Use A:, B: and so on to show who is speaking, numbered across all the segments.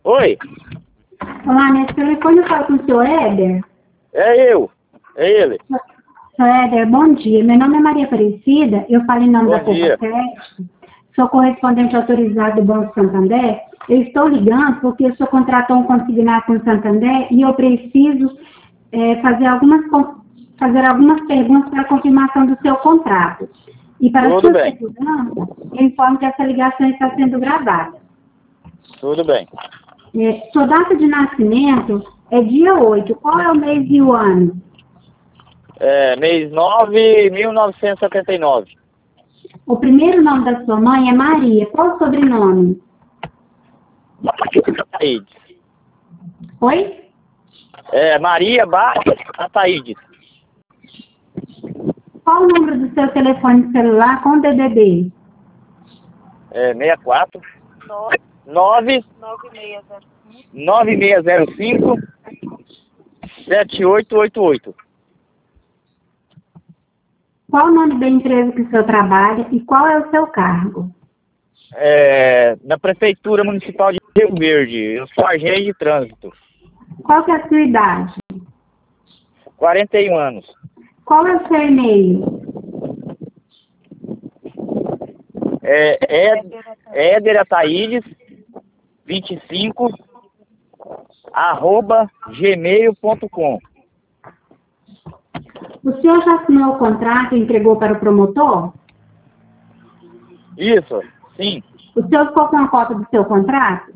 A: Oi,
B: Olá, nesse telefone eu falo com o senhor Éder.
A: é eu. É ele.
B: Senhor Éder, bom dia. Meu nome é Maria Aparecida, eu falo em nome
A: Bom
B: da
A: dia.
B: Copacast, sou correspondente autorizado do Banco Santander. Eu estou ligando porque o senhor contratou um consignado com o Santander e eu preciso fazer algumas perguntas para a confirmação do seu contrato. E para
A: Tudo
B: sua
A: bem.
B: segurança, eu informo que essa ligação está sendo gravada.
A: Tudo bem.
B: Sua data de nascimento é dia 8. Qual é o mês e o ano?
A: Mês 9, 1979.
B: O primeiro nome da sua mãe é Maria. Qual o sobrenome?
A: Ataídes.
B: Oi?
A: Maria Ataídes.
B: Qual o número do seu telefone celular com DDD?
A: 64 9 9605 7888.
B: Qual o nome da empresa que o senhor trabalha e qual é o seu cargo?
A: Na Prefeitura Municipal de Rio Verde. Eu sou agente de trânsito.
B: Qual que é a sua idade?
A: 41 anos.
B: Qual é o seu e-mail?
A: Éder Ataídes 25 @gmail.com.
B: O senhor já assinou o contrato e entregou para o promotor?
A: Isso, sim.
B: O senhor ficou com a cópia do seu contrato?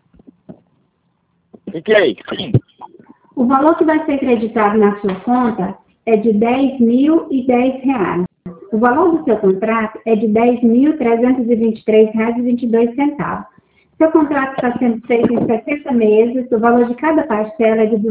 A: Fiquei, sim.
B: O valor que vai ser creditado na sua conta é de R$ 10.010. O valor do seu contrato é de R$ 10.323,22. Seu contrato está sendo feito em 60 meses, o valor de cada parcela é de R$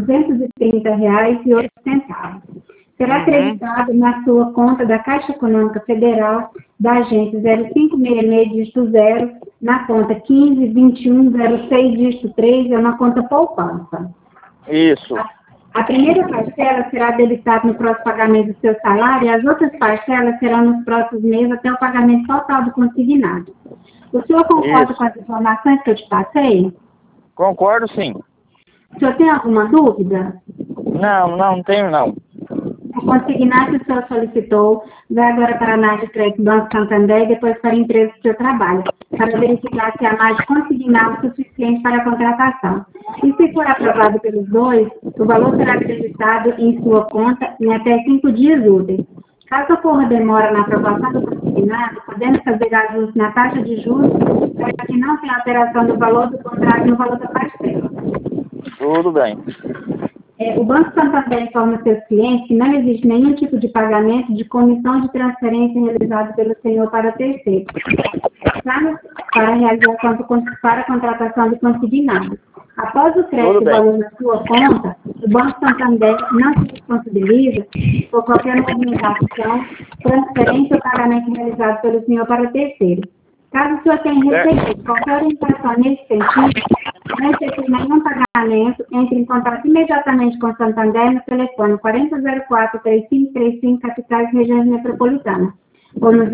B: 230,08. Será acreditado na sua conta da Caixa Econômica Federal, da agência 0566, dígito 0, na conta 152106, dígito 3, é uma conta poupança.
A: Isso.
B: A primeira parcela será debitada no próximo pagamento do seu salário e as outras parcelas serão nos próximos meses até o pagamento total do consignado. O senhor concorda
A: Isso.
B: com as informações que eu te passei?
A: Concordo, sim.
B: O senhor tem alguma dúvida?
A: Não tenho não.
B: O consignado que o senhor solicitou vai agora para a análise de crédito do Banco Santander e depois para a empresa que o senhor trabalha, para verificar se há mais consignado suficiente para a contratação. E se for aprovado pelos dois, o valor será acreditado em sua conta em até 5 dias úteis. Caso ocorra demora na aprovação do consignado, podemos fazer ajustes na taxa de juros para que não tenha alteração do valor do contrato no valor da parcela.
A: Tudo bem.
B: O Banco Santander informa seus clientes que não existe nenhum tipo de pagamento de comissão de transferência realizado pelo senhor para terceiro, para a realização para a contratação de consignado. Após o crédito do valor na sua conta, o Banco Santander não se responsabiliza por qualquer movimentação, transferência ou pagamento realizado pelo senhor para terceiro. Caso o senhor tenha recebido qualquer orientação nesse sentido, não efetue nenhum pagamento, entre em contato imediatamente com o Santander no telefone 4004-3535, capitais e regiões metropolitanas, ou no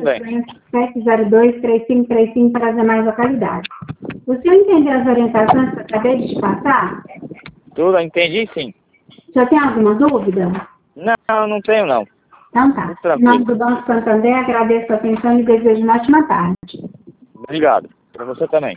B: 0800-702-3535 para as demais localidades. O senhor entendeu as orientações que eu acabei de te passar?
A: Tudo, entendi, sim.
B: O senhor tem alguma dúvida?
A: Não tenho não.
B: Então tá. Em nome do Banco Santander, agradeço a atenção e desejo uma ótima tarde.
A: Obrigado. Para você também.